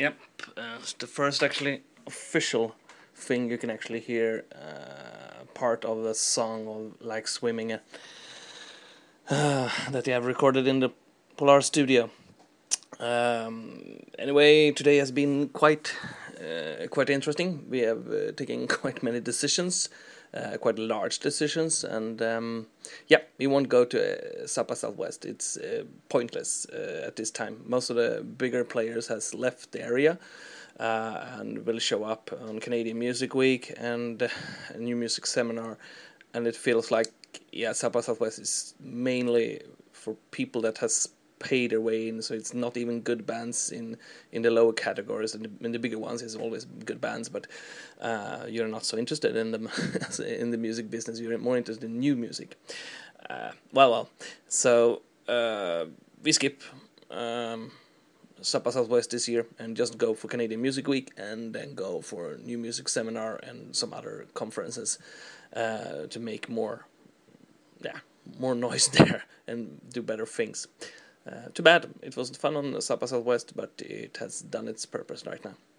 Yep, it's the first actually official thing you can actually hear part of the song of Like Swimming that they have recorded in the Polar Studio. Anyway, today has been quite interesting. We have taken quite many decisions, quite large decisions, and we won't go to Zappa Southwest. It's pointless at this time. Most of the bigger players has left the area and will show up on Canadian Music Week and a New Music Seminar, and it feels like Zappa Southwest is mainly for people that has pay their way in, so it's not even good bands in the lower categories, and in the bigger ones it's always good bands, but you're not so interested in them in the music business. You're more interested in new music. So we skip Zappa Southwest this year and just go for Canadian Music Week, and then go for New Music Seminar and some other conferences to make more noise there and do better things. Too bad. It was fun on Zappa Southwest, but it has done its purpose right now.